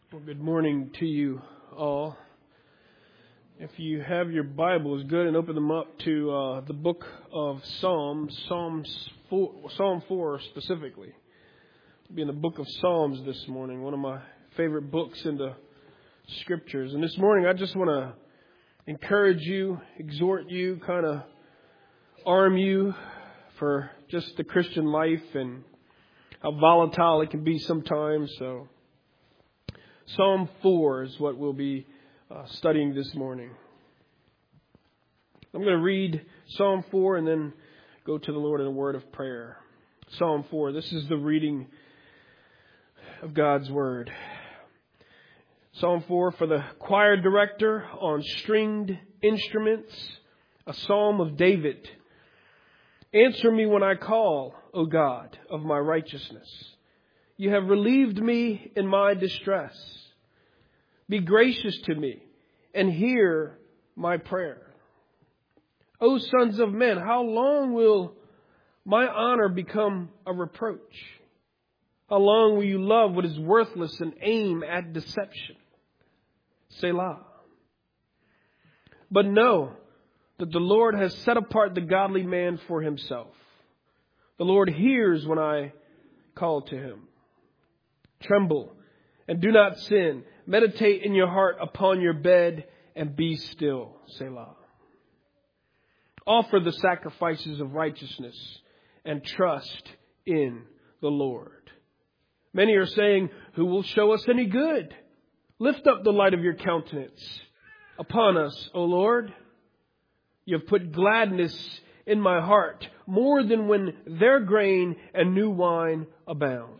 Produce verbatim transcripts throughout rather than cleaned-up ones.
Well, good morning to you all. If you have your Bibles, good, and open them up to uh, the book of Psalms, Psalms four, Psalm four specifically. We'll be in the book of Psalms this morning, one of my favorite books in the Scriptures. And this morning, I just want to encourage you, exhort you, kind of arm you for just the Christian life and how volatile it can be sometimes. So Psalm four is what we'll be uh, studying this morning. I'm going to read Psalm four and then go to the Lord in a word of prayer. Psalm four, this is the reading of God's Word. Psalm four, for the choir director on stringed instruments, a psalm of David. Answer me when I call, O God, of my righteousness. You have relieved me in my distress. Be gracious to me and hear my prayer. O sons of men, how long will my honor become a reproach? How long will you love what is worthless and aim at deception? Selah. But know that the Lord has set apart the godly man for himself. The Lord hears when I call to him. Tremble and do not sin. Meditate in your heart upon your bed and be still. Selah. Offer the sacrifices of righteousness and trust in the Lord. Many are saying, who will show us any good? Lift up the light of your countenance upon us, O Lord. You have put gladness in my heart more than when their grain and new wine abound.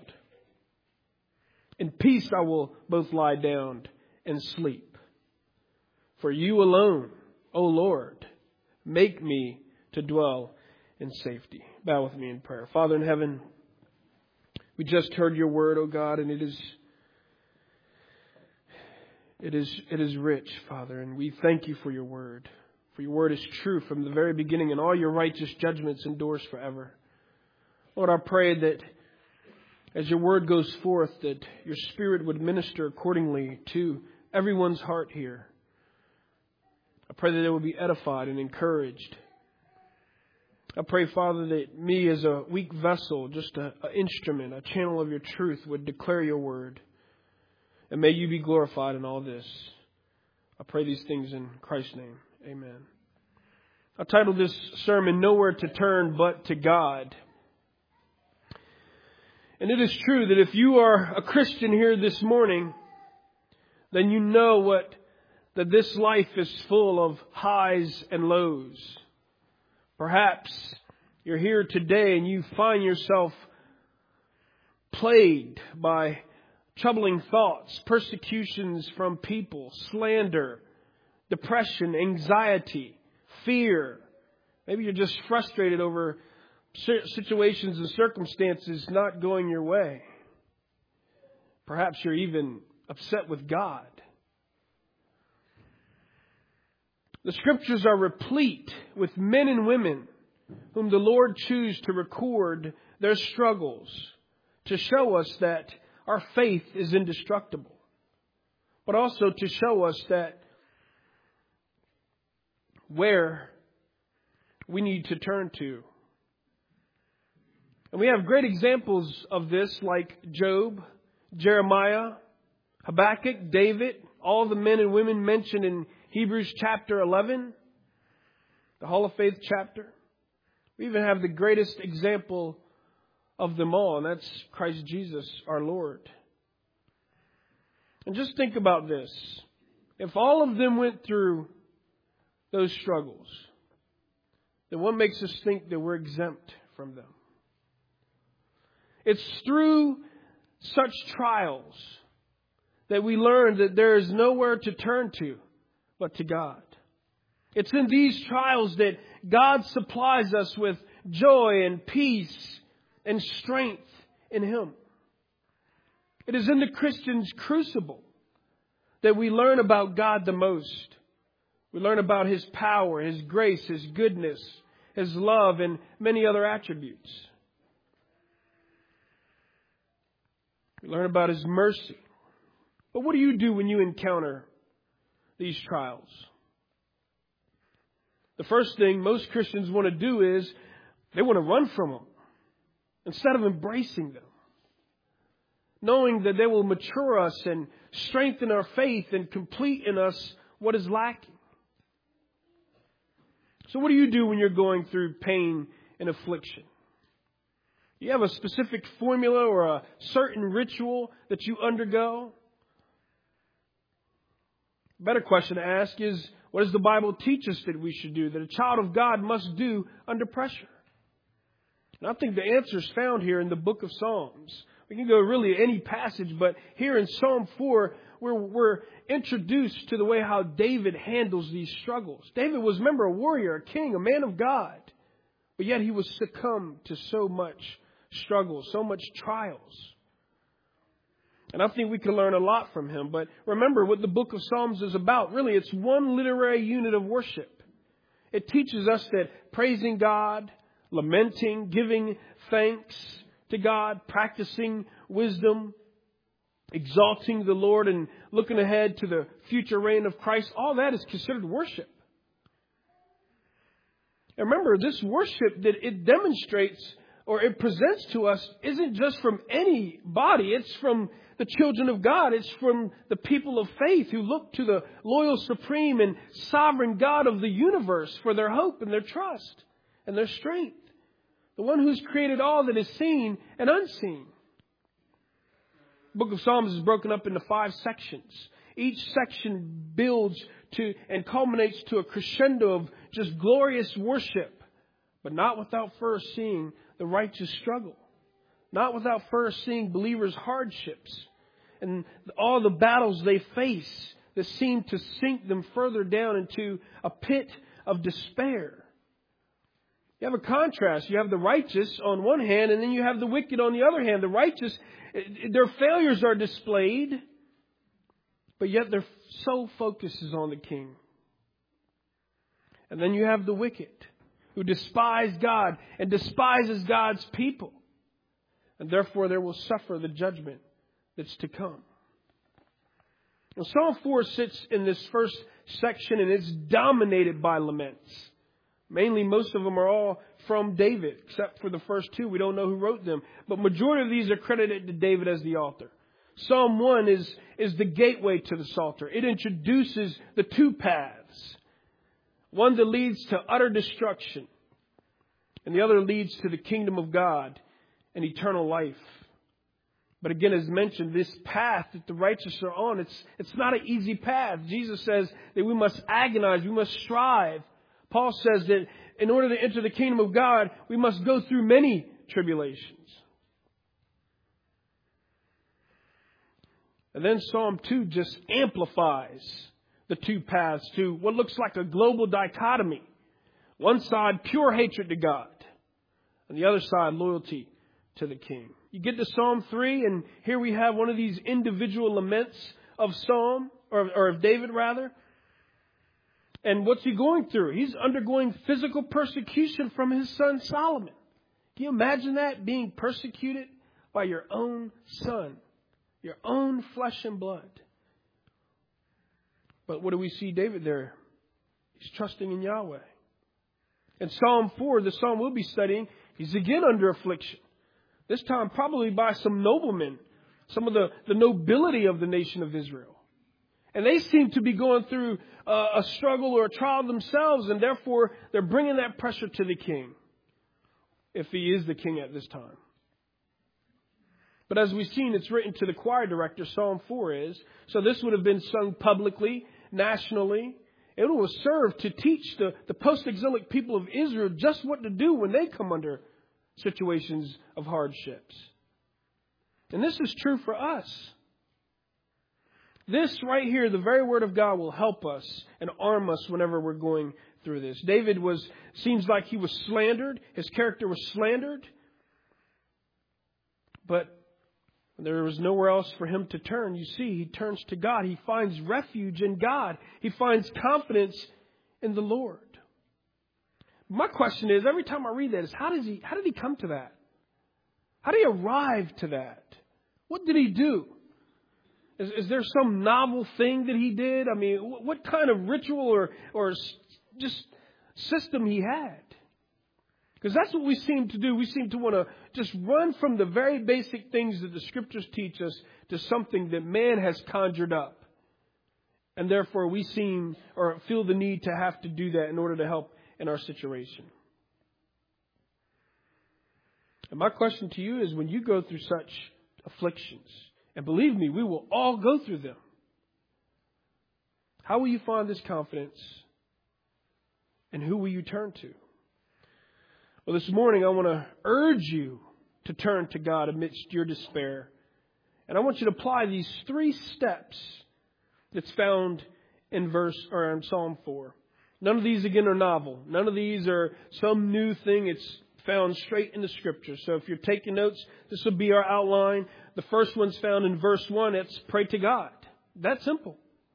In peace I will both lie down and sleep. For you alone, O Lord, make me to dwell in safety. Bow with me in prayer. Father in heaven, we just heard your word, O God, and it is it is it is rich, Father, and we thank you for your word. For your word is true from the very beginning, and all your righteous judgments endures forever. Lord, I pray that as your word goes forth, that your Spirit would minister accordingly to everyone's heart here. I pray that they will be edified and encouraged. I pray, Father, that me as a weak vessel, just an instrument, a channel of your truth, would declare your word. And may you be glorified in all this. I pray these things in Christ's name. Amen. I titled this sermon, Nowhere to Turn But to God. And it is true that if you are a Christian here this morning, then you know what that this life is full of highs and lows. Perhaps you're here today and you find yourself plagued by troubling thoughts, persecutions from people, slander, depression, anxiety, fear. Maybe you're just frustrated over situations and circumstances not going your way. Perhaps you're even upset with God. The Scriptures are replete with men and women whom the Lord chose to record their struggles to show us that our faith is indestructible, but also to show us that where we need to turn to. And we have great examples of this, like Job, Jeremiah, Habakkuk, David, all the men and women mentioned in Hebrews chapter eleven, the Hall of Faith chapter. We even have the greatest example of them all, and that's Christ Jesus, our Lord. And just think about this. If all of them went through those struggles, then what makes us think that we're exempt from them? It's through such trials that we learn that there is nowhere to turn to but to God. It's in these trials that God supplies us with joy and peace and strength in Him. It is in the Christian's crucible that we learn about God the most. We learn about His power, His grace, His goodness, His love, and many other attributes. We learn about His mercy. But what do you do when you encounter these trials? The first thing most Christians want to do is they want to run from them instead of embracing them, knowing that they will mature us and strengthen our faith and complete in us what is lacking. So what do you do when you're going through pain and affliction? Do you have a specific formula or a certain ritual that you undergo? A better question to ask is, what does the Bible teach us that we should do, that a child of God must do under pressure? And I think the answer is found here in the book of Psalms. We can go really any passage, but here in Psalm four, we're, we're introduced to the way how David handles these struggles. David was, remember, a warrior, a king, a man of God. But yet he was succumbed to so much struggle, so much trials. And I think we can learn a lot from him. But remember what the book of Psalms is about. Really, it's one literary unit of worship. It teaches us that praising God, lamenting, giving thanks to God, practicing wisdom, exalting the Lord, and looking ahead to the future reign of Christ, all that is considered worship. And remember, this worship that it demonstrates or it presents to us isn't just from anybody. It's from the children of God. It's from the people of faith who look to the loyal, supreme, and sovereign God of the universe for their hope and their trust and their strength. The one who's created all that is seen and unseen. The book of Psalms is broken up into five sections. Each section builds to and culminates to a crescendo of just glorious worship, but not without first seeing the righteous struggle. Not without first seeing believers' hardships and all the battles they face that seem to sink them further down into a pit of despair. You have a contrast. You have the righteous on one hand, and then you have the wicked on the other hand. The righteous, their failures are displayed, but yet their sole focus is on the King. And then you have the wicked, who despise God and despises God's people. And therefore they will suffer the judgment that's to come. Now, Psalm four sits in this first section, and it's dominated by laments. Mainly, most of them are all from David, except for the first two. We don't know who wrote them. But majority of these are credited to David as the author. Psalm one is, is the gateway to the Psalter. It introduces the two paths. One that leads to utter destruction, and the other leads to the kingdom of God and eternal life. But again, as mentioned, this path that the righteous are on, it's, it's not an easy path. Jesus says that we must agonize, we must strive. Paul says that in order to enter the kingdom of God, we must go through many tribulations. And then Psalm two just amplifies the two paths to what looks like a global dichotomy. One side, pure hatred to God. And the other side, loyalty to the King. You get to Psalm three, and here we have one of these individual laments of Psalm, or, or of David rather. And what's he going through? He's undergoing physical persecution from his son Solomon. Can you imagine that? Being persecuted by your own son, your own flesh and blood. But what do we see David there? He's trusting in Yahweh. In Psalm four, the psalm we'll be studying, he's again under affliction. This time probably by some noblemen, some of the, the nobility of the nation of Israel. And they seem to be going through a, a struggle or a trial themselves, and therefore they're bringing that pressure to the king, if he is the king at this time. But as we've seen, it's written to the choir director, Psalm four is. So this would have been sung publicly, nationally. It will serve to teach the, the post-exilic people of Israel just what to do when they come under situations of hardships. And this is true for us. This right here, the very word of God, will help us and arm us whenever we're going through this. David was, seems like he was slandered. His character was slandered. But there was nowhere else for him to turn. You see, he turns to God. He finds refuge in God. He finds confidence in the Lord. My question is, every time I read that, is how does he, how did he come to that? How did he arrive to that? What did he do? Is, is there some novel thing that he did? I mean, what kind of ritual or, or just system he had? Because that's what we seem to do. We seem to want to just run from the very basic things that the Scriptures teach us to something that man has conjured up. And therefore we seem or feel the need to have to do that in order to help in our situation. And my question to you is, when you go through such afflictions, and believe me, we will all go through them, how will you find this confidence? And who will you turn to? Well, this morning I want to urge you to turn to God amidst your despair. And I want you to apply these three steps that's found in verse or in Psalm four. None of these, again, are novel. None of these are some new thing. It's found straight in the Scripture. So if you're taking notes, this will be our outline. The first one's found in verse one. It's pray to God. That's simple.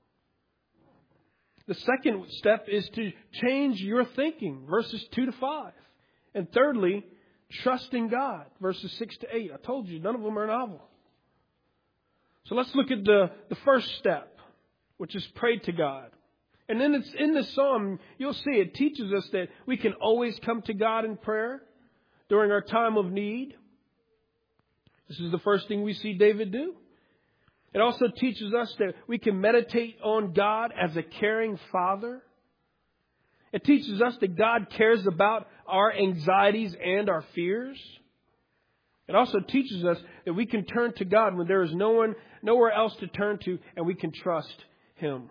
The second step is to change your thinking, verses two to five. And thirdly, trust in God, verses six to eight. I told you, none of them are novel. So let's look at the, the first step, which is pray to God. And then it's in the psalm, you'll see it teaches us that we can always come to God in prayer during our time of need. This is the first thing we see David do. It also teaches us that we can meditate on God as a caring Father. It teaches us that God cares about our anxieties and our fears. It also teaches us that we can turn to God when there is no one, nowhere else to turn to, and we can trust Him.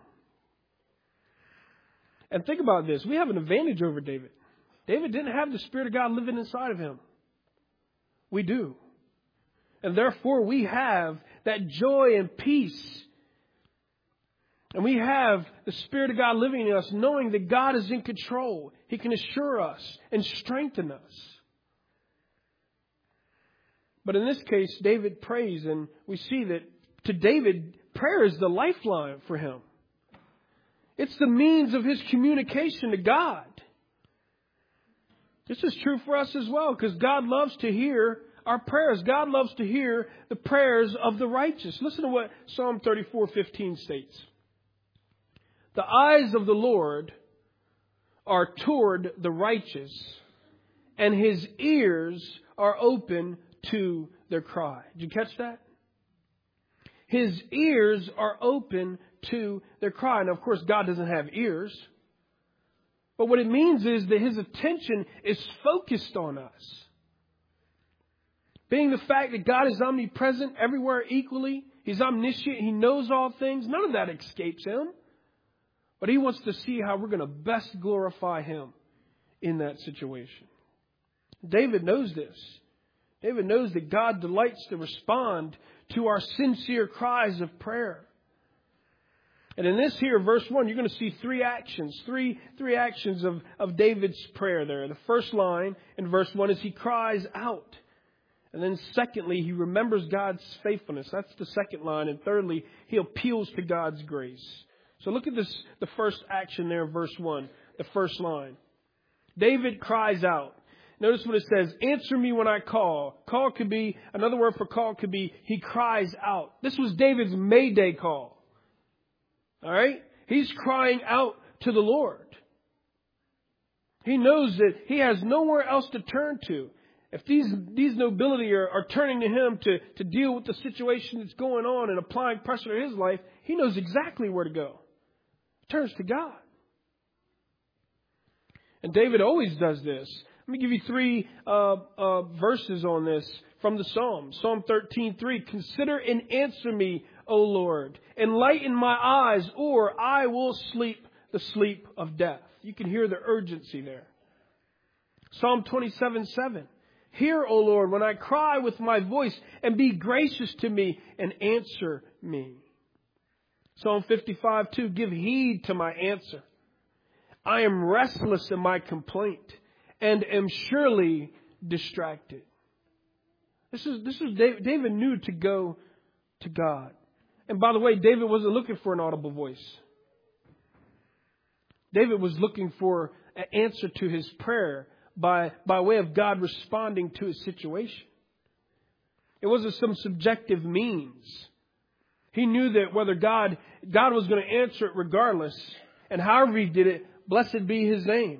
And think about this. We have an advantage over David. David didn't have the Spirit of God living inside of him. We do. And therefore we have that joy and peace. And we have the Spirit of God living in us, knowing that God is in control. He can assure us and strengthen us. But in this case, David prays, and we see that to David, prayer is the lifeline for him. It's the means of his communication to God. This is true for us as well, because God loves to hear our prayers. God loves to hear the prayers of the righteous. Listen to what Psalm thirty-four fifteen states. The eyes of the Lord are toward the righteous, and His ears are open to their cry. Did you catch that? His ears are open to their cry. Now, of course, God doesn't have ears. But what it means is that His attention is focused on us. Being the fact that God is omnipresent everywhere equally, He's omniscient, He knows all things, none of that escapes Him. But He wants to see how we're going to best glorify Him in that situation. David knows this. David knows that God delights to respond to our sincere cries of prayer. And in this here, verse one, you're going to see three actions, three, three actions of, of David's prayer there. The first line in verse one is he cries out. And then secondly, he remembers God's faithfulness. That's the second line. And thirdly, he appeals to God's grace. So look at this, the first action there in verse one, the first line. David cries out. Notice what it says, answer me when I call. Call could be, another word for call could be, he cries out. This was David's Mayday call. All right? He's crying out to the Lord. He knows that he has nowhere else to turn to. If these, these nobility are, are turning to him to, to deal with the situation that's going on and applying pressure to his life, he knows exactly where to go. He turns to God. And David always does this. Let me give you three uh, uh, verses on this from the Psalms. Psalm thirteen three. Consider and answer me, O Lord. Enlighten my eyes, or I will sleep the sleep of death. You can hear the urgency there. Psalm twenty-seven seven. Hear, O Lord, when I cry with my voice, and be gracious to me and answer me. Psalm fifty-five two. Give heed to my answer. I am restless in my complaint, and am surely distracted. This is this is David, David knew to go to God. And by the way, David wasn't looking for an audible voice. David was looking for an answer to his prayer by, by way of God responding to his situation. It wasn't some subjective means. He knew that whether God, God was going to answer it regardless. And however He did it, blessed be His name.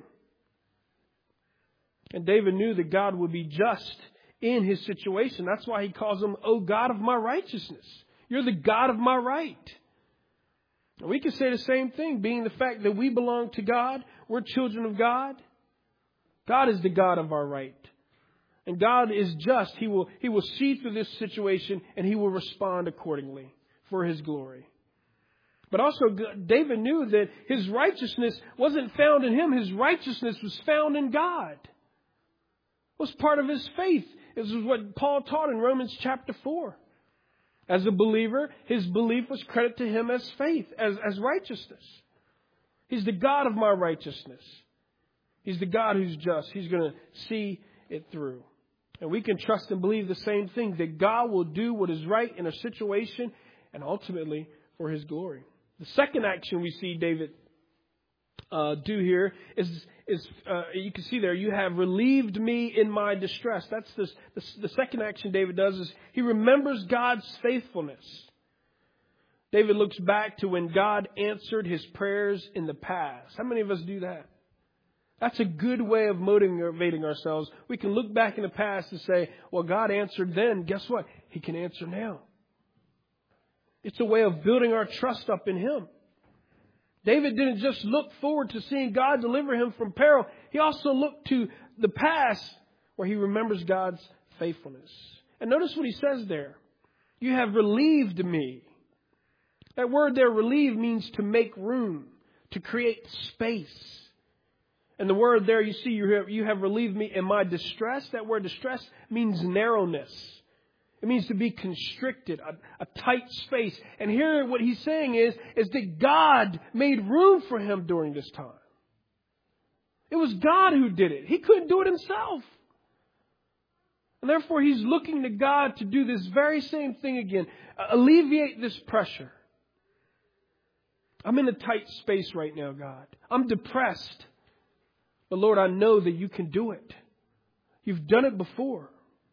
And David knew that God would be just in his situation. That's why he calls Him, O God of my righteousness. You're the God of my right. And we can say the same thing, being the fact that we belong to God. We're children of God. God is the God of our right. And God is just. He will, He will see through this situation and He will respond accordingly for His glory. But also David knew that his righteousness wasn't found in him. His righteousness was found in God. It was part of his faith. This is what Paul taught in Romans chapter four. As a believer, his belief was credited to him as faith, as, as righteousness. He's the God of my righteousness. He's the God who's just. He's going to see it through. And we can trust and believe the same thing, that God will do what is right in a situation and ultimately for His glory. The second action we see David uh, do here is, is uh, you can see there, you have relieved me in my distress. That's this, this, the second action David does is he remembers God's faithfulness. David looks back to when God answered his prayers in the past. How many of us do that? That's a good way of motivating ourselves. We can look back in the past and say, well, God answered then. Guess what? He can answer now. It's a way of building our trust up in Him. David didn't just look forward to seeing God deliver him from peril. He also looked to the past where he remembers God's faithfulness. And notice what he says there. You have relieved me. That word there, relieve, means to make room, to create space. And the word there, you see, you have, you have relieved me in my distress. That word distress means narrowness. It means to be constricted, a, a tight space. And here what he's saying is, is that God made room for him during this time. It was God who did it. He couldn't do it himself. And therefore he's looking to God to do this very same thing again. Uh, alleviate this pressure. I'm in a tight space right now, God. I'm depressed. But Lord, I know that you can do it. You've done it before.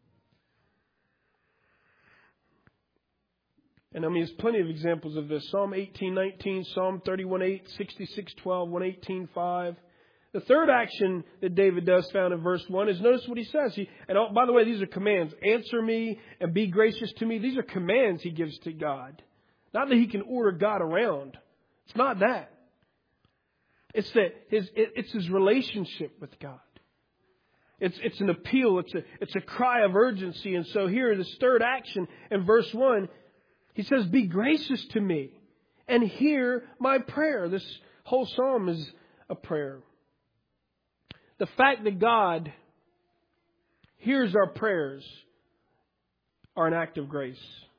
And I mean, there's plenty of examples of this. Psalm eighteen nineteen, Psalm thirty-one eight, sixty-six twelve, one eighteen five. The third action that David does found in verse one is, notice what he says. He, and oh, by the way, these are commands. Answer me and be gracious to me. These are commands he gives to God. Not that he can order God around. It's not that. It's that his, it, it's his relationship with God. It's, it's an appeal. It's a, it's a cry of urgency. And so here, this third action in verse one, he says, be gracious to me and hear my prayer. This whole psalm is a prayer. The fact that God hears our prayers are an act of grace.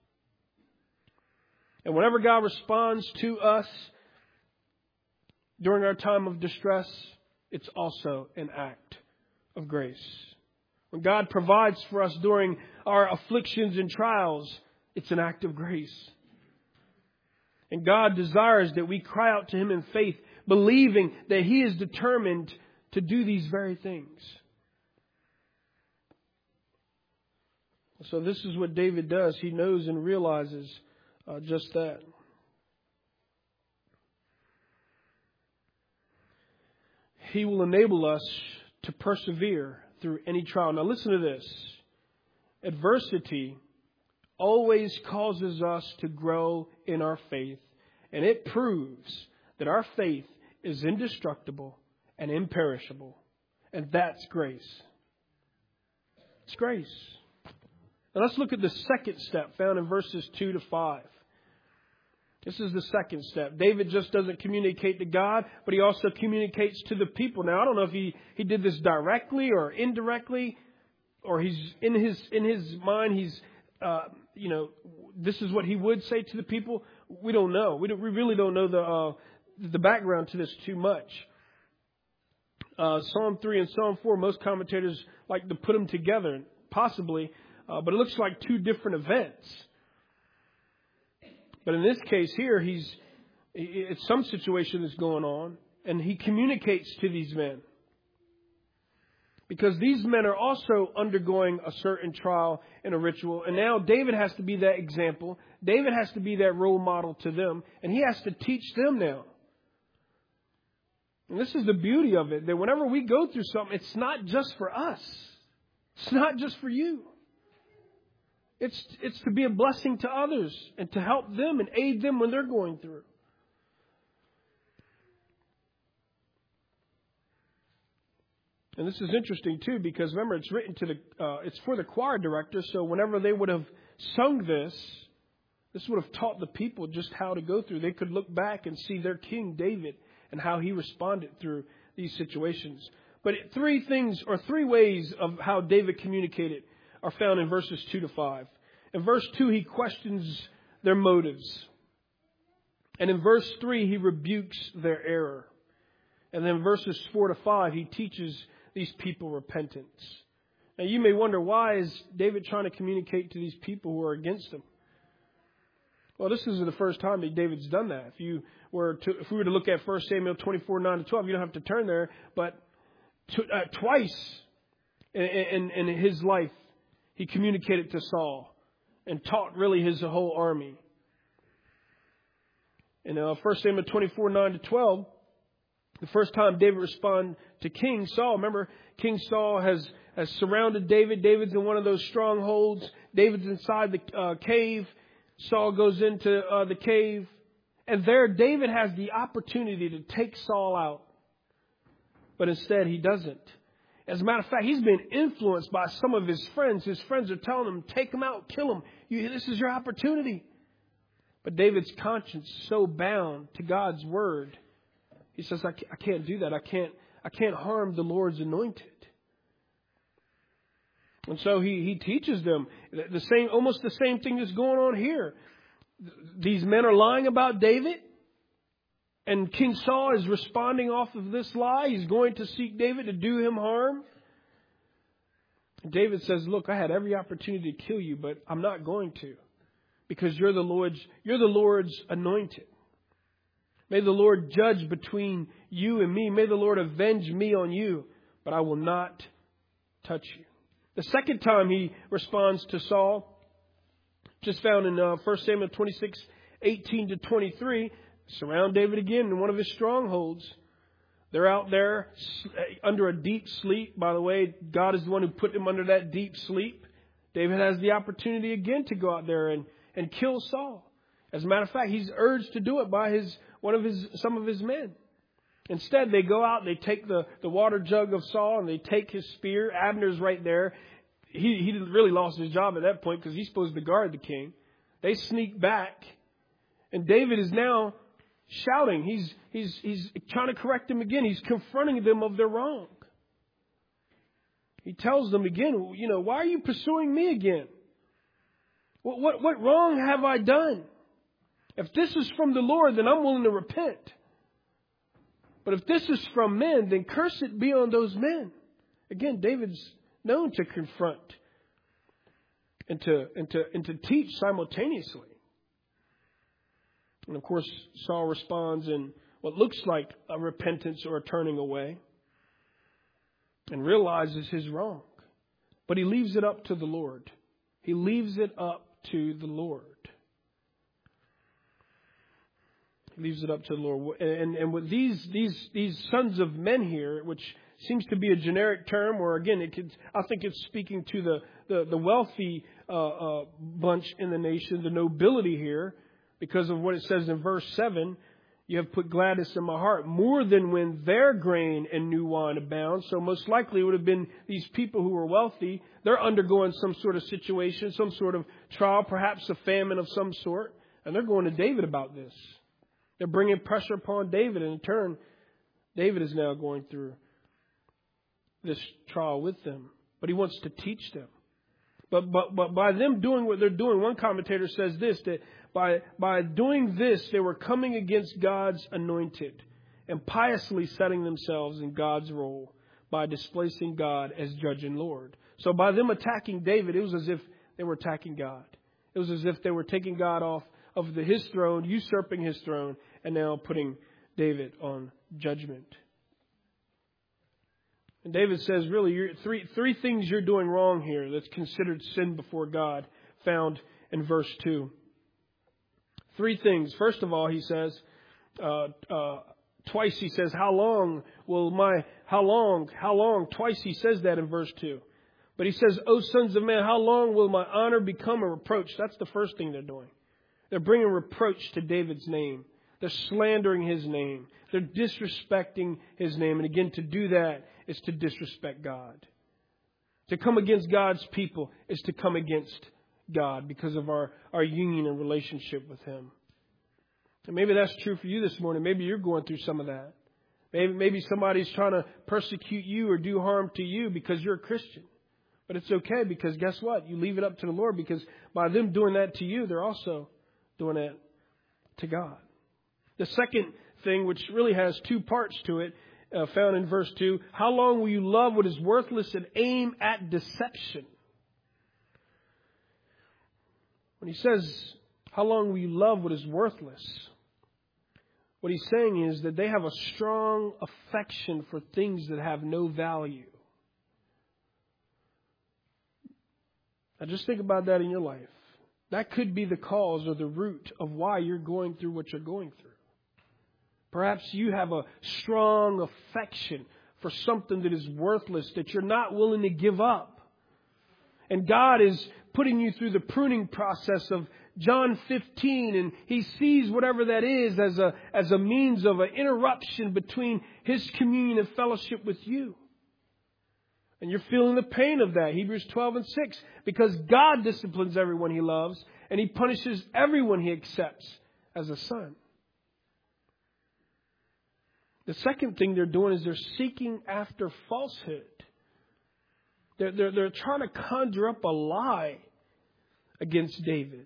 And whenever God responds to us during our time of distress, it's also an act of grace. When God provides for us during our afflictions and trials, it's an act of grace. And God desires that we cry out to Him in faith, believing that He is determined to do these very things. So this is what David does. He knows and realizes uh, just that. He will enable us to persevere through any trial. Now listen to this. Adversity always causes us to grow in our faith. And it proves that our faith is indestructible and imperishable. And that's grace. It's grace. Now let's look at the second step found in verses two to five. This is the second step. David just doesn't communicate to God, but he also communicates to the people. Now, I don't know if he, he did this directly or indirectly, or he's in his in his mind, he's, uh, you know, this is what he would say to the people. We don't know. We, don't, we really don't know the uh, the background to this too much. Uh, Psalm three and Psalm four, most commentators like to put them together, possibly, uh, but it looks like two different events. But in this case here, he's it's some situation that's going on, and he communicates to these men. Because these men are also undergoing a certain trial and a ritual. And now David has to be that example. David has to be that role model to them. And he has to teach them now. And this is the beauty of it, that whenever we go through something, it's not just for us. It's not just for you. It's, it's to be a blessing to others and to help them and aid them when they're going through. And this is interesting too, because remember, it's written to the, uh, it's for the choir director. So whenever they would have sung this, this would have taught the people just how to go through. They could look back and see their King David and how he responded through these situations. But three things or three ways of how David communicated are found in verses two to five. In verse two, he questions their motives. And in verse three, he rebukes their error. And then verses four to five, he teaches these people repentance. Now you may wonder, why is David trying to communicate to these people who are against him? Well, this isn't the first time that David's done that. If you were to, if we were to look at First Samuel twenty-four, nine to twelve, you don't have to turn there, but to, uh, twice in, in, in his life, he communicated to Saul and taught really his whole army. In uh, First Samuel twenty-four, nine to twelve, the first time David responded to King Saul, remember, King Saul has, has surrounded David. David's in one of those strongholds. David's inside the uh, cave. Saul goes into uh, the cave. And there David has the opportunity to take Saul out. But instead he doesn't. As a matter of fact, he's been influenced by some of his friends. His friends are telling him, take him out, kill him. You, this is your opportunity. But David's conscience is so bound to God's word. He says, I can't, I can't do that. I can't, I can't harm the Lord's anointed. And so he, he teaches them the same, almost the same thing that's going on here. These men are lying about David. And King Saul is responding off of this lie. He's going to seek David to do him harm. And David says, look, I had every opportunity to kill you, but I'm not going to. Because you're the Lord's, you're the Lord's anointed. May the Lord judge between you and me. May the Lord avenge me on you, but I will not touch you. The second time he responds to Saul, just found in uh, First Samuel twenty-six, eighteen to twenty-three, surround David again in one of his strongholds. They're out there under a deep sleep. By the way, God is the one who put them under that deep sleep. David has the opportunity again to go out there and, and kill Saul. As a matter of fact, he's urged to do it by his one of his some of his men. Instead, they go out, they take the, the water jug of Saul, and they take his spear. Abner's right there. He, he really lost his job at that point because he's supposed to guard the king. They sneak back, and David is now shouting. He's, he's, he's trying to correct them again. He's confronting them of their wrong. He tells them again, you know, why are you pursuing me again? What, what, what wrong have I done? If this is from the Lord, then I'm willing to repent. But if this is from men, then curse it be on those men. Again, David's known to confront and to, and to, and to teach simultaneously. And of course, Saul responds in what looks like a repentance or a turning away and realizes his wrong. But he leaves it up to the Lord. He leaves it up to the Lord. He leaves it up to the Lord. And, and with these, these, these sons of men here, which seems to be a generic term, or again, it could, I think it's speaking to the, the, the wealthy uh, uh, bunch in the nation, the nobility here, because of what it says in verse seven. You have put gladness in my heart more than when their grain and new wine abound. So most likely it would have been these people who were wealthy. They're undergoing some sort of situation, some sort of trial, perhaps a famine of some sort. And they're going to David about this. They're bringing pressure upon David. And in turn, David is now going through this trial with them. But he wants to teach them. But, but, but by them doing what they're doing, one commentator says this, that by, by doing this, they were coming against God's anointed and piously setting themselves in God's role by displacing God as judge and Lord. So by them attacking David, it was as if they were attacking God. It was as if they were taking God off of the, his throne, usurping his throne, and now putting David on judgment. And David says, really, you're, three, three things you're doing wrong here that's considered sin before God, found in verse two. Three things. First of all, he says, uh, uh, twice he says, how long will my, how long, how long? Twice he says that in verse two. But he says, O sons of man, how long will my honor become a reproach? That's the first thing they're doing. They're bringing reproach to David's name. They're slandering his name. They're disrespecting his name. And again, to do that is to disrespect God. To come against God's people is to come against God because of our, our union and relationship with Him. And maybe that's true for you this morning. Maybe you're going through some of that. Maybe, maybe somebody's trying to persecute you or do harm to you because you're a Christian. But it's okay, because guess what? You leave it up to the Lord, because by them doing that to you, they're also doing that to God. The second thing, which really has two parts to it, uh, found in verse two, how long will you love what is worthless and aim at deception? When he says, how long will you love what is worthless? What he's saying is that they have a strong affection for things that have no value. Now just think about that in your life. That could be the cause or the root of why you're going through what you're going through. Perhaps you have a strong affection for something that is worthless that you're not willing to give up. And God is putting you through the pruning process of John fifteen, and He sees whatever that is as a, as a means of an interruption between His communion and fellowship with you. And you're feeling the pain of that. Hebrews twelve and six. Because God disciplines everyone He loves, and He punishes everyone He accepts as a son. The second thing they're doing is they're seeking after falsehood. They're, they're, they're trying to conjure up a lie against David.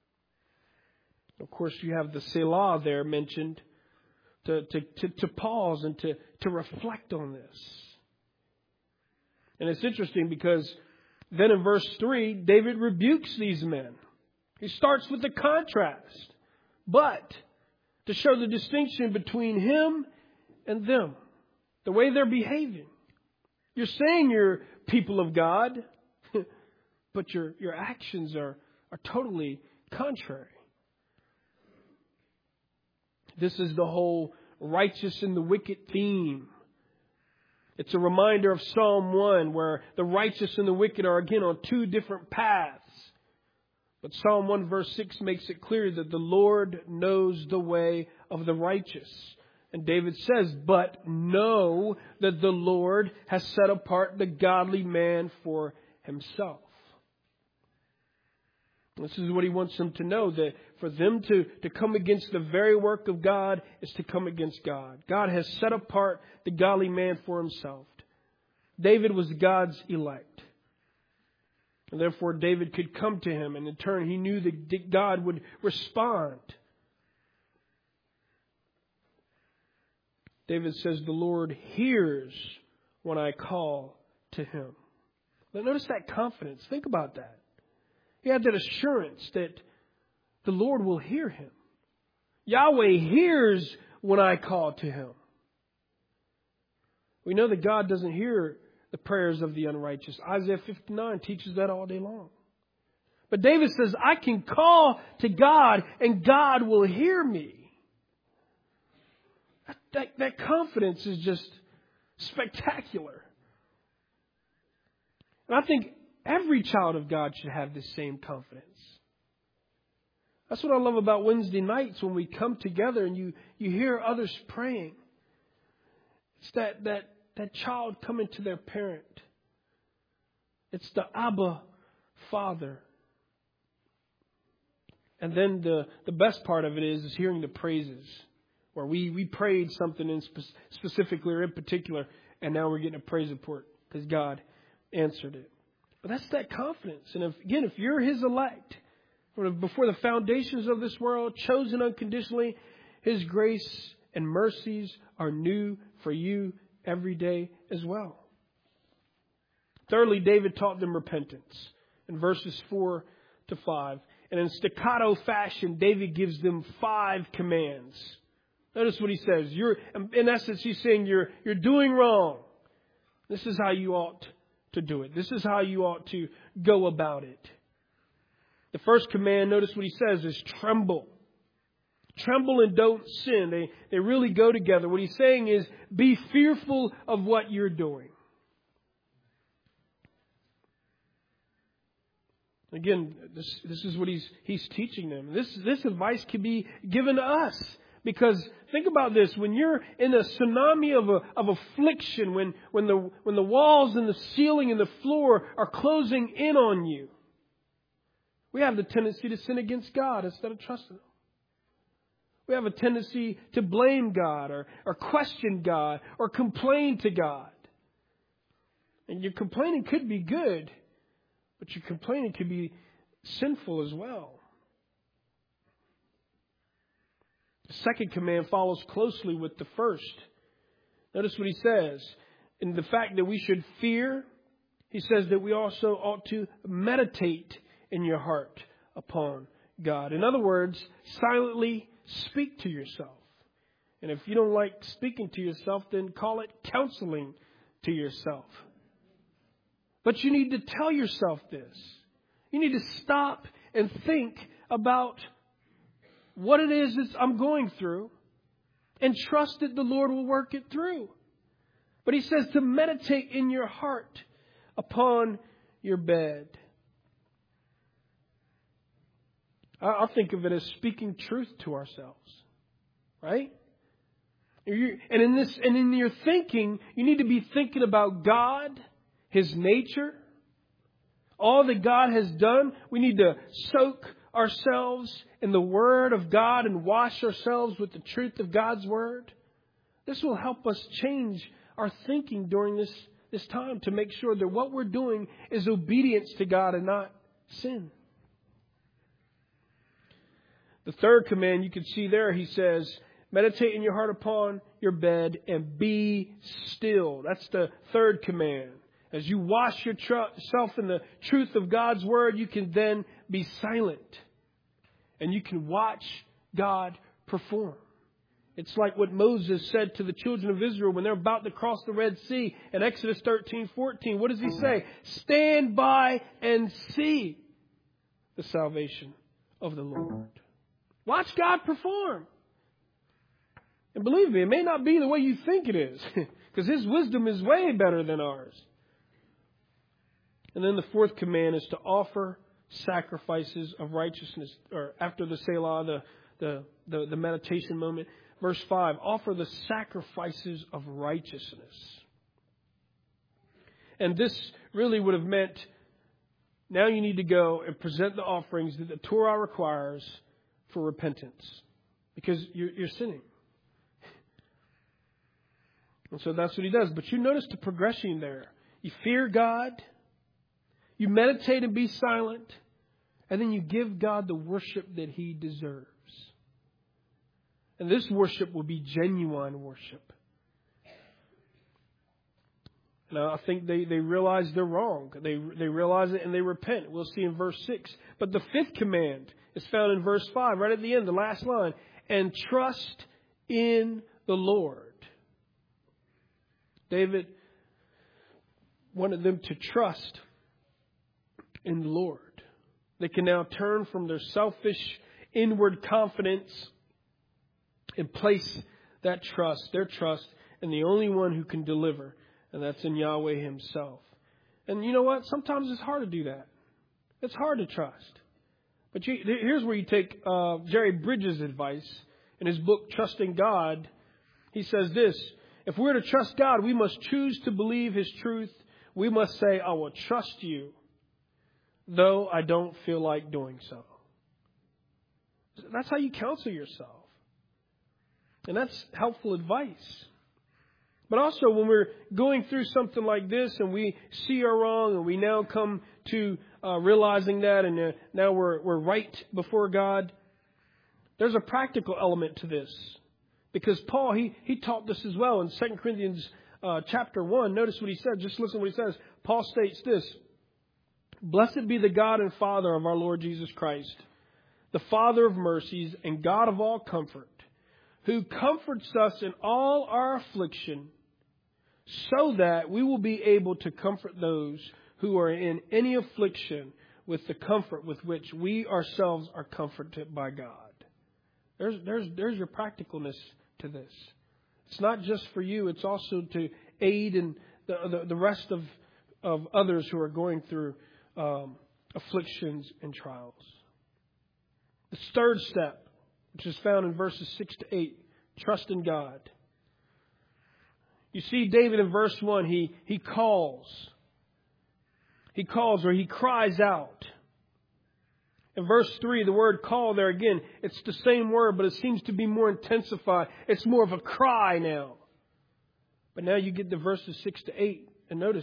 Of course, you have the Selah there mentioned to, to, to, to pause and to, to reflect on this. And it's interesting because then in verse three, David rebukes these men. He starts with the contrast. But to show the distinction between him and them, the way they're behaving. You're saying you're people of God, but your, your actions are, are totally contrary. This is the whole righteous and the wicked theme. It's a reminder of Psalm one, where the righteous and the wicked are again on two different paths. But Psalm one verse six makes it clear that the Lord knows the way of the righteous. And David says, but know that the Lord has set apart the godly man for Himself. This is what He wants them to know, that for them to, to come against the very work of God is to come against God. God has set apart the godly man for Himself. David was God's elect. And therefore David could come to Him, and in turn he knew that God would respond. David says, the Lord hears when I call to Him. But notice that confidence. Think about that. He had that assurance that the Lord will hear him. Yahweh hears when I call to Him. We know that God doesn't hear the prayers of the unrighteous. Isaiah fifty-nine teaches that all day long. But David says, I can call to God and God will hear me. That, that, that confidence is just spectacular. And I think every child of God should have this same confidence. That's what I love about Wednesday nights when we come together and you, you hear others praying. It's that, that, that child coming to their parent. It's the Abba Father. And then the, the best part of it is, is hearing the praises. Where we, we prayed something in spe- specifically or in particular, and now we're getting a praise report because God answered it. But that's that confidence. And if, again, if you're His elect, before the foundations of this world, chosen unconditionally, His grace and mercies are new for you every day as well. Thirdly, David taught them repentance in verses four to five. And in staccato fashion, David gives them five commands. Notice what he says. You're, in essence, he's saying you're, you're doing wrong. This is how you ought to do it. This is how you ought to go about it. The first command, notice what he says, is tremble. Tremble and don't sin. They, they really go together. What he's saying is be fearful of what you're doing. Again, this, this is what he's, he's teaching them. This, this advice can be given to us. Because think about this, when you're in a tsunami of a, of affliction, when, when the, when the walls and the ceiling and the floor are closing in on you, we have the tendency to sin against God instead of trusting Him. We have a tendency to blame God or, or question God or complain to God. And your complaining could be good, but your complaining could be sinful as well. The second command follows closely with the first. Notice what he says. In the fact that we should fear, he says that we also ought to meditate in your heart upon God. In other words, silently speak to yourself. And if you don't like speaking to yourself, then call it counseling to yourself. But you need to tell yourself this. You need to stop and think about what it is that I'm going through and trust that the Lord will work it through. But he says to meditate in your heart upon your bed. I think of it as speaking truth to ourselves, right? And in this, and in your thinking, you need to be thinking about God, His nature, all that God has done. We need to soak ourselves in the Word of God and wash ourselves with the truth of God's Word. This will help us change our thinking during this, this time to make sure that what we're doing is obedience to God and not sin. The third command you can see there, he says, meditate in your heart upon your bed and be still. That's the third command. As you wash yourself in the truth of God's Word, you can then be silent. And you can watch God perform. It's like what Moses said to the children of Israel when they're about to cross the Red Sea in Exodus thirteen fourteen. What does he say? Stand by and see the salvation of the Lord. Watch God perform. And believe me, it may not be the way you think it is. Because His wisdom is way better than ours. And then the fourth command is to offer sacrifices of righteousness. Or after the Selah, the, the, the, the meditation moment. Verse five, offer the sacrifices of righteousness. And this really would have meant now you need to go and present the offerings that the Torah requires for repentance. Because you're, you're sinning. And so that's what he does. But you notice the progression there. You fear God. You meditate and be silent. And then you give God the worship that He deserves. And this worship will be genuine worship. Now, I think they, they realize they're wrong. They, they realize it and they repent. We'll see in verse six. But the fifth command is found in verse five, right at the end, the last line. And trust in the Lord. David wanted them to trust in the Lord. They can now turn from their selfish inward confidence and place that trust, their trust, in the only one who can deliver. And that's in Yahweh Himself. And you know what? Sometimes it's hard to do that. It's hard to trust. But you, here's where you take uh, Jerry Bridges' advice in his book, Trusting God. He says this: if we're to trust God, we must choose to believe His truth. We must say, I will trust you, though I don't feel like doing so. That's how you counsel yourself. And that's helpful advice. But also when we're going through something like this and we see our wrong and we now come to uh, realizing that and uh, now we're, we're right before God, there's a practical element to this. Because Paul, he, he taught this as well in Second Corinthians uh, chapter one. Notice what he said. Just listen to what he says. Paul states this: Blessed be the God and Father of our Lord Jesus Christ, the Father of mercies and God of all comfort, who comforts us in all our affliction, so that we will be able to comfort those who are in any affliction with the comfort with which we ourselves are comforted by God. There's, there's, there's your practicalness to this. It's not just for you. It's also to aid in the, the, the rest of, of others who are going through um, afflictions and trials. The third step, which is found in verses six to eight, trust in God. You see David in verse one, he, he calls. He calls or he cries out. In verse three, the word call there again, it's the same word, but it seems to be more intensified. It's more of a cry now. But now you get to verses six to eight, and notice,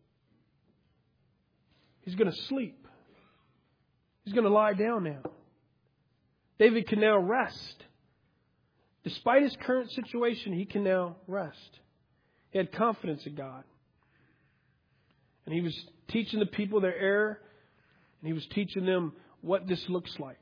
he's going to sleep. He's going to lie down now. David can now rest. Despite his current situation, he can now rest. He had confidence in God. And he was teaching the people their error, and he was teaching them what this looks like.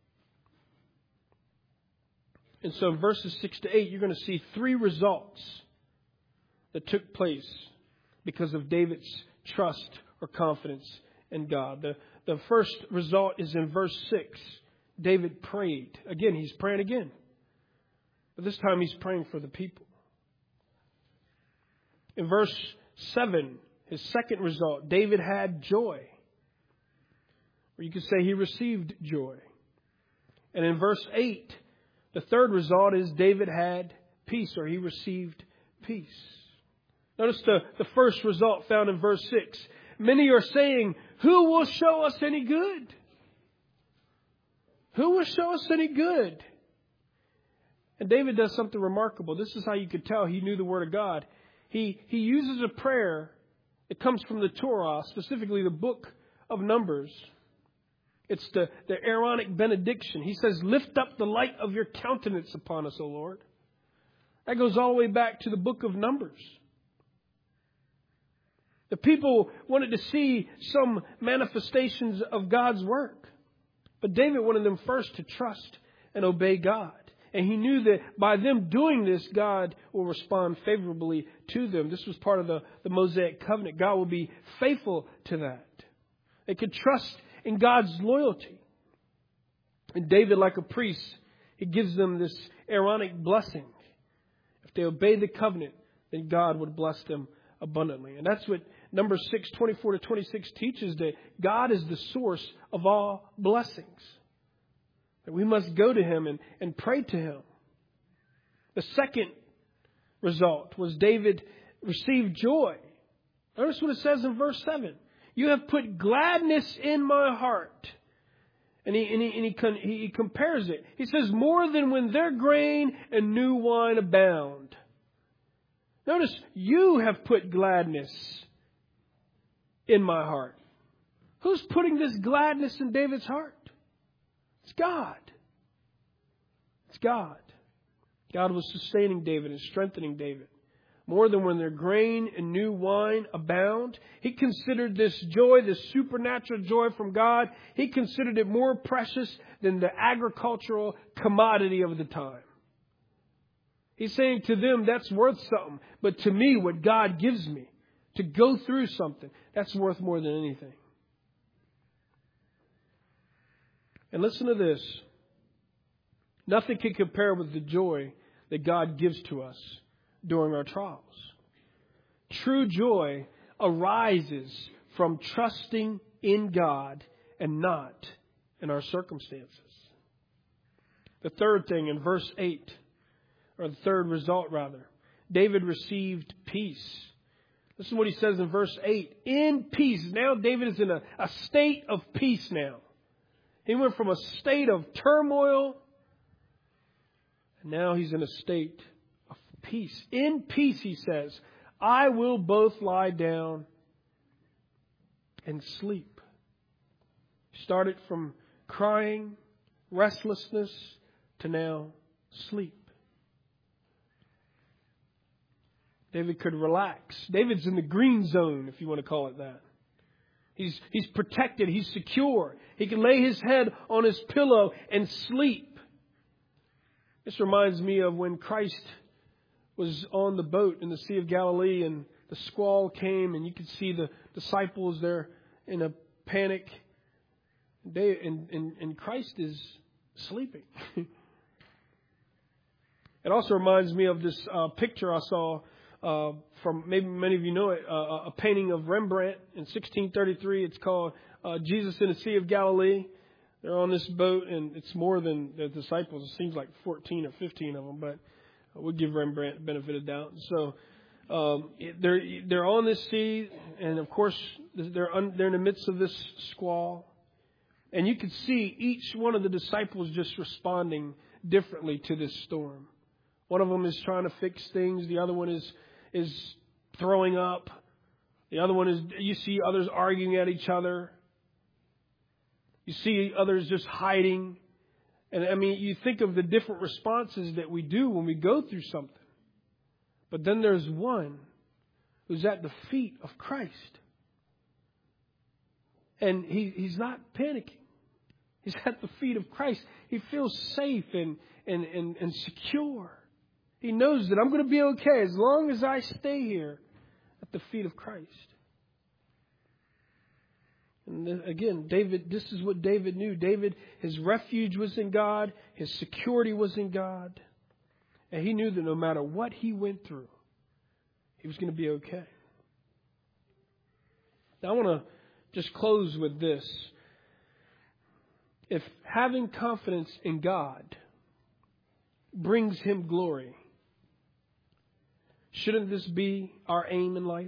And so in verses six to eight, you're going to see three results that took place because of David's trust or confidence in God. The, the first result is in verse six. David prayed. Again, he's praying again. But this time he's praying for the people. In verse seven, his second result, David had joy. Or you could say he received joy. And in verse eight, the third result is David had peace, or he received peace. Notice the, the first result found in verse six. Many are saying, who will show us any good? Who will show us any good? And David does something remarkable. This is how you could tell he knew the Word of God. He, he uses a prayer that comes from the Torah, specifically the book of Numbers. It's the, the Aaronic benediction. He says, lift up the light of your countenance upon us, O Lord. That goes all the way back to the book of Numbers. The people wanted to see some manifestations of God's work. But David wanted them first to trust and obey God. And he knew that by them doing this, God will respond favorably to them. This was part of the, the Mosaic covenant. God will be faithful to that. They could trust in God's loyalty. And David, like a priest, he gives them this Aaronic blessing. If they obey the covenant, then God would bless them abundantly. And that's what Numbers six, twenty-four to twenty-six teaches, that God is the source of all blessings. That we must go to Him and, and pray to Him. The second result was David received joy. Notice what it says in verse seven. You have put gladness in my heart. And he, and he, and he, he compares it. He says, more than when their grain and new wine abound. Notice, you have put gladness in my heart. Who's putting this gladness in David's heart? It's God. It's God. God was sustaining David and strengthening David. More than when their grain and new wine abound. He considered this joy, this supernatural joy from God, he considered it more precious than the agricultural commodity of the time. He's saying to them, that's worth something. But to me, what God gives me to go through something, that's worth more than anything. And listen to this. Nothing can compare with the joy that God gives to us during our trials. True joy arises from trusting in God and not in our circumstances. The third thing in verse eight, or the third result rather, David received peace. This is what he says in verse eight. In peace. Now David is in a, a state of peace now. He went from a state of turmoil, and now he's in a state of peace. In peace, he says, I will both lie down and sleep. Started from crying, restlessness, to now sleep. David could relax. David's in the green zone, if you want to call it that. He's, he's protected. He's secure. He can lay his head on his pillow and sleep. This reminds me of when Christ was on the boat in the Sea of Galilee and the squall came, and you could see the disciples there in a panic. They, and, and, and Christ is sleeping. It also reminds me of this uh, picture I saw uh, from, maybe many of you know it, uh, a painting of Rembrandt in sixteen thirty-three. It's called uh, Jesus in the Sea of Galilee. They're on this boat, and it's more than the disciples. It seems like fourteen or fifteen of them, but we'll give Rembrandt the benefit of the doubt. So um, they're they're on this sea, and of course they're un, they're in the midst of this squall, and you can see each one of the disciples just responding differently to this storm. One of them is trying to fix things. The other one is is throwing up. The other one is, you see others arguing at each other. You see others just hiding. And I mean, you think of the different responses that we do when we go through something. But then there's one who's at the feet of Christ. And he, he's not panicking. He's at the feet of Christ. He feels safe and, and, and, and secure. He knows that I'm going to be okay as long as I stay here at the feet of Christ. And then, again, David, this is what David knew. David, his refuge was in God. His security was in God. And he knew that no matter what he went through, he was going to be okay. Now, I want to just close with this. If having confidence in God brings him glory, shouldn't this be our aim in life?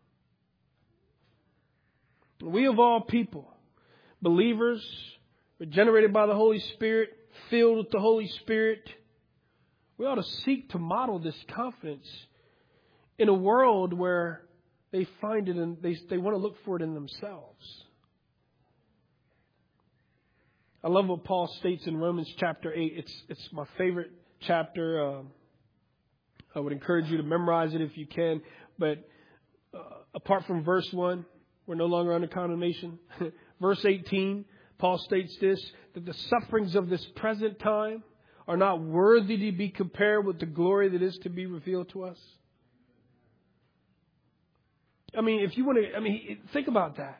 We of all people, believers, regenerated by the Holy Spirit, filled with the Holy Spirit, we ought to seek to model this confidence in a world where they find it and they, they want to look for it in themselves. I love what Paul states in Romans chapter eight. It's, it's my favorite chapter. Uh, I would encourage you to memorize it if you can. But uh, apart from verse one, we're no longer under condemnation. Verse eighteen, Paul states this, that the sufferings of this present time are not worthy to be compared with the glory that is to be revealed to us. I mean, if you want to, I mean, think about that.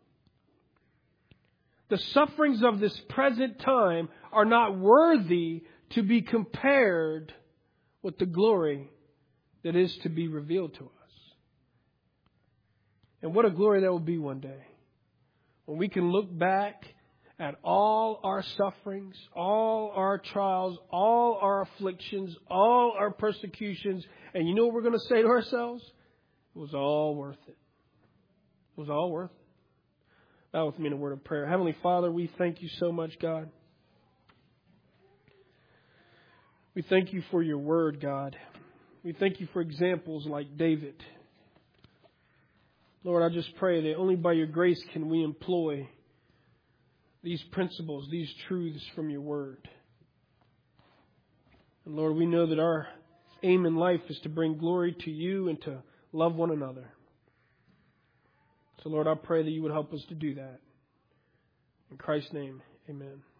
The sufferings of this present time are not worthy to be compared with the glory that is to be revealed to us. And what a glory that will be one day, when we can look back at all our sufferings, all our trials, all our afflictions, all our persecutions. And you know what we're going to say to ourselves? It was all worth it. It was all worth it. Bow with me in a word of prayer. Heavenly Father, we thank you so much, God. We thank you for your word, God. We thank you for examples like David. Lord, I just pray that only by your grace can we employ these principles, these truths from your word. And Lord, we know that our aim in life is to bring glory to you and to love one another. So Lord, I pray that you would help us to do that. In Christ's name, amen.